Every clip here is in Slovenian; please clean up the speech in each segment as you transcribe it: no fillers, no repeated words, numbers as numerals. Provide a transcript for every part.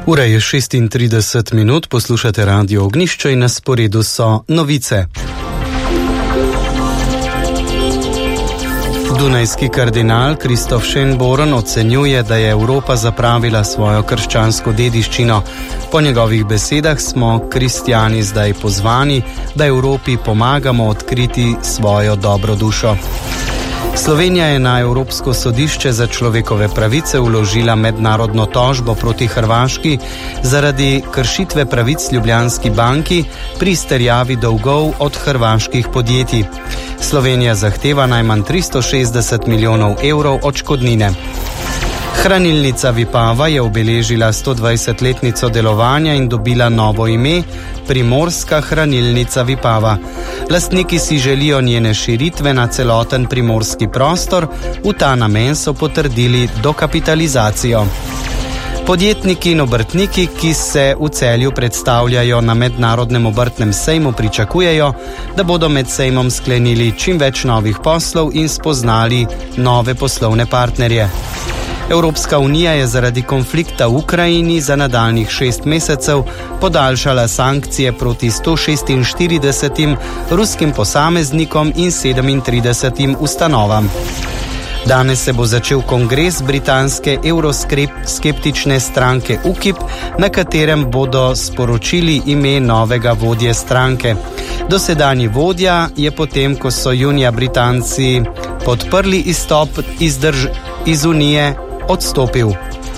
Ura je 36 minut, poslušate Radio Ognjišče in na sporedu so novice. Dunajski kardinal Kristof Schönborn ocenjuje, da je Evropa zapravila svojo krščansko dediščino. Po njegovih besedah smo kristjani zdaj pozvani, da Evropi pomagamo odkriti svojo dobro dušo. Slovenija je na Evropsko sodišče za človekove pravice vložila mednarodno tožbo proti Hrvaški zaradi kršitve pravic Ljubljanski banki pri izterjavi dolgov od hrvaških podjetij. Slovenija zahteva najmanj 360 milijonov evrov odškodnine. Hranilnica Vipava je obeležila 120-letnico delovanja in dobila novo ime Primorska hranilnica Vipava. Lastniki si želijo njene širitve na celoten primorski prostor, v ta namen so potrdili dokapitalizacijo. Podjetniki in obrtniki, ki se v Celju predstavljajo na mednarodnem obrtnem sejmu, pričakujejo, da bodo med sejmom sklenili čim več novih poslov in spoznali nove poslovne partnerje. Evropska unija je zaradi konflikta v Ukrajini za nadaljnjih 6 mesecev podaljšala sankcije proti 146 ruskim posameznikom in 37 ustanovam. Danes se bo začel kongres britanske evroskeptične stranke UKIP, na katerem bodo sporočili ime novega vodje stranke. Dosedanji vodja je potem, ko so junija Britanci podprli izstop iz Unije, odstopil.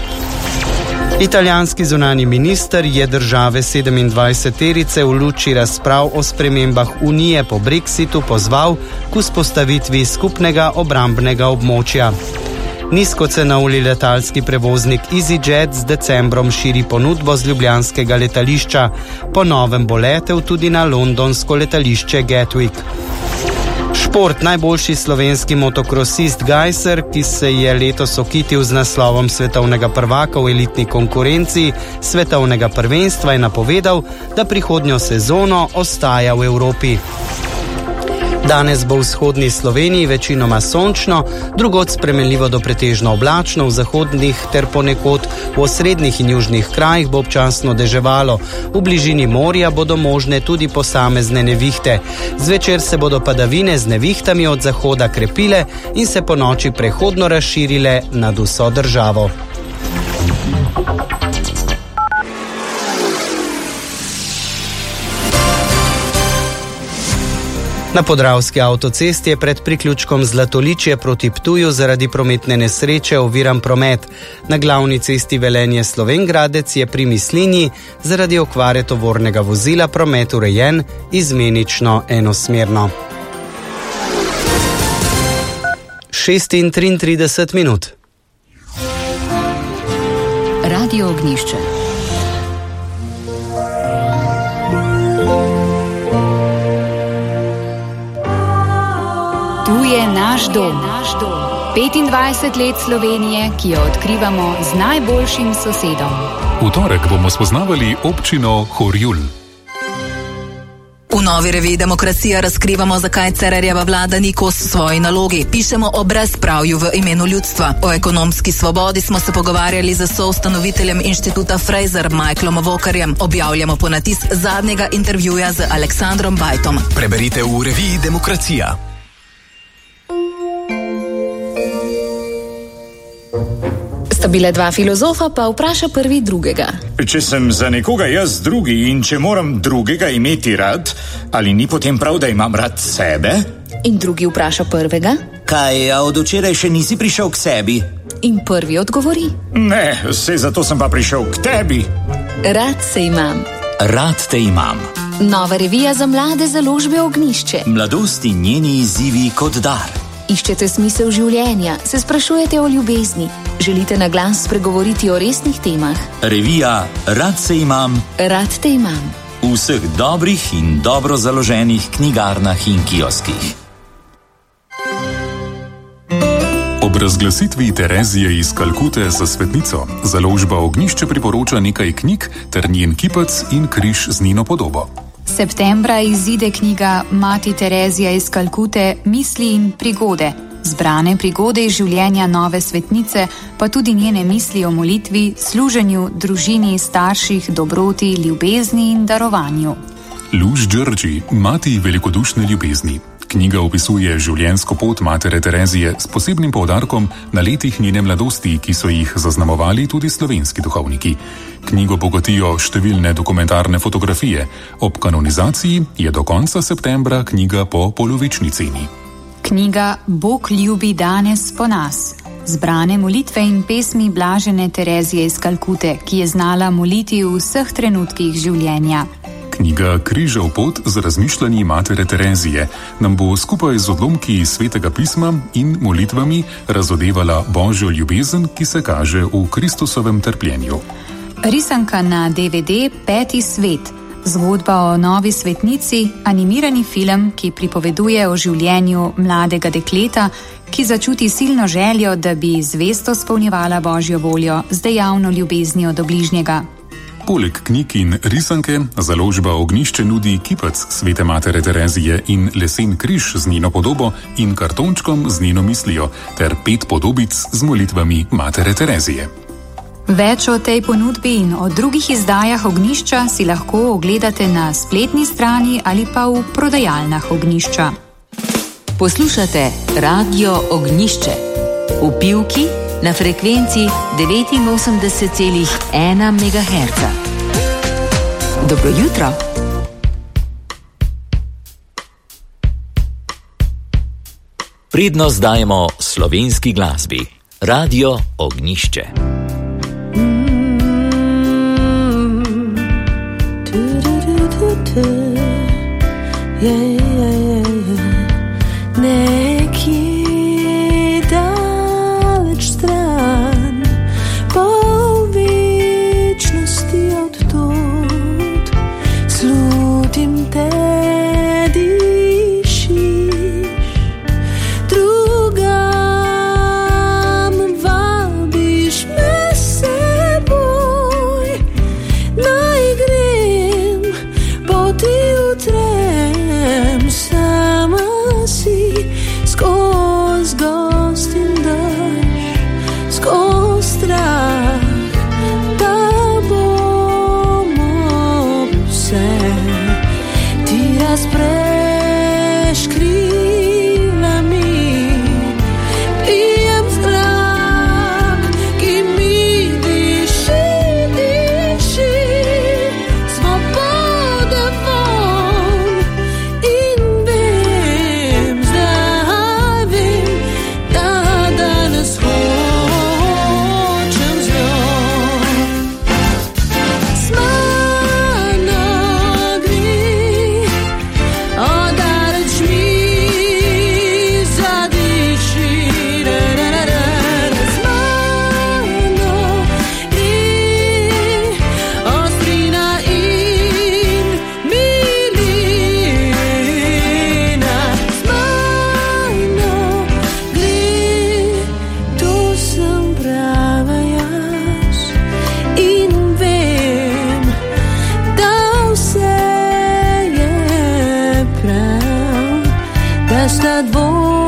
Italijanski zunanji minister je države 27-terice v luči razprav o spremembah Unije po Brexitu pozval k vzpostavitvi skupnega obrambnega območja. Nizkocenovni letalski prevoznik EasyJet z decembrom širi ponudbo z ljubljanskega letališča, po novem bo letel tudi na londonsko letališče Gatwick. Šport. Najboljši slovenski motokrosist Gajser, ki se je letos okitil z naslovom svetovnega prvaka v elitni konkurenci svetovnega prvenstva, je napovedal, da prihodnjo sezono ostaja v Evropi. Danes bo v vzhodni Sloveniji večinoma sončno, drugod spremenljivo do pretežno oblačno, v zahodnih ter ponekod v osrednjih in južnih krajih bo občasno deževalo. V bližini morja bodo možne tudi posamezne nevihte. Zvečer se bodo padavine z nevihtami od zahoda krepile in se po noči prehodno razširile nad vso državo. Na Podravski avtocesti je pred priključkom Zlatoličje proti Ptuju zaradi prometne nesreče oviran promet. Na glavni cesti Velenje-Slovenj Gradec je pri Mislinji zaradi okvare tovornega vozila promet urejen izmenično enosmerno. 6:33 minut. Radio Ognjišče. Tu je naš dom. 25 let Slovenije, ki jo odkrivamo z najboljšim sosedom. V torek bomo spoznavali občino Horjul. V novi reviji Demokracija razkrivamo, zakaj Cerarjeva vlada ni kos svoji nalogi. Pišemo o brezpravju v imenu ljudstva. O ekonomski svobodi smo se pogovarjali z soustanoviteljem inštituta Fraser, Michaelom Vokarjem. Objavljamo ponatis zadnjega intervjuja z Aleksandrom Bajtom. Preberite v reviji Demokracija. Sta bile dva filozofa, pa vpraša prvi drugega. Če sem za nekoga jaz drugi in če moram drugega imeti rad, ali ni potem prav, da imam rad sebe? In drugi vpraša prvega. Kaj, a od včeraj še nisi prišel k sebi? In prvi odgovori. Ne, saj zato sem pa prišel k tebi. Rad se imam. Rad te imam. Nova revija za mlade založbe Ognjišče. Mladost in njeni izzivi kot dar. Iščete smisel življenja, se sprašujete o ljubezni, želite na glas spregovoriti o resnih temah. Revija Rad se imam. Rad te imam. V vseh dobrih in dobro založenih knjigarnah in kioskih. Ob razglasitvi Terezije iz Kalkute za svetnico, založba Ognjišče priporoča nekaj knjig ter njen kipec in križ z njeno podobo. Septembra izide knjiga Mati Terezija iz Kalkute, Misli in prigode, zbrane prigode iz življenja nove svetnice, pa tudi njene misli o molitvi, služenju, družini, starših, dobroti, ljubezni in darovanju. Luž Đurđi, mati velikodušne ljubezni. Knjiga opisuje življenjsko pot matere Terezije s posebnim poudarkom na letih njene mladosti, ki so jih zaznamovali tudi slovenski duhovniki. Knjigo bogatijo številne dokumentarne fotografije. Ob kanonizaciji je do konca septembra knjiga po polovični ceni. Knjiga Bog ljubi danes po nas. Zbrane molitve in pesmi blažene Terezije iz Kalkute, ki je znala moliti v vseh trenutkih življenja. Knjiga Križev pot z razmišljanji matere Terezije nam bo skupaj z odlomki iz Svetega pisma in molitvami razodevala Božjo ljubezen, ki se kaže v Kristusovem trpljenju. Risanka na DVD Peti svet. Zgodba o novi svetnici, animirani film, ki pripoveduje o življenju mladega dekleta, ki začuti silno željo, da bi zvesto izpolnjevala Božjo voljo z dejavno ljubeznijo do bližnjega. Poleg knjig in risanke, založba Ognjišče nudi kipec Svete matere Terezije in lesen križ z njeno podobo in kartončkom z njeno mislijo, ter 5 podobic z molitvami matere Terezije. Več o tej ponudbi in o drugih izdajah Ognjišča si lahko ogledate na spletni strani ali pa v prodajalnah Ognjišča. Poslušate Radio Ognjišče v Pivki na frekvenci 89,1 MHz. Dobro jutro. Prednost dajemo slovenski glasbi. Radio Ognjišče. Nekje daleč stran, po večnosti odtod, slutim te dišiš, drugam vabiš me seboj, naj grem, poti utrem, sama si, skoz gost in daš, skoz strah, da bomo vse ti razpreš krilami, pijem zrak, ki mi diši, diši, svobode von in vem, zdaj vem, da danes hočem z njo. S mano gre, odaleč mi zadiši, z mano gre, ostrina in milina, z mano gre, tu sem prava jaz in vem, da vse je prav, da sta dvoje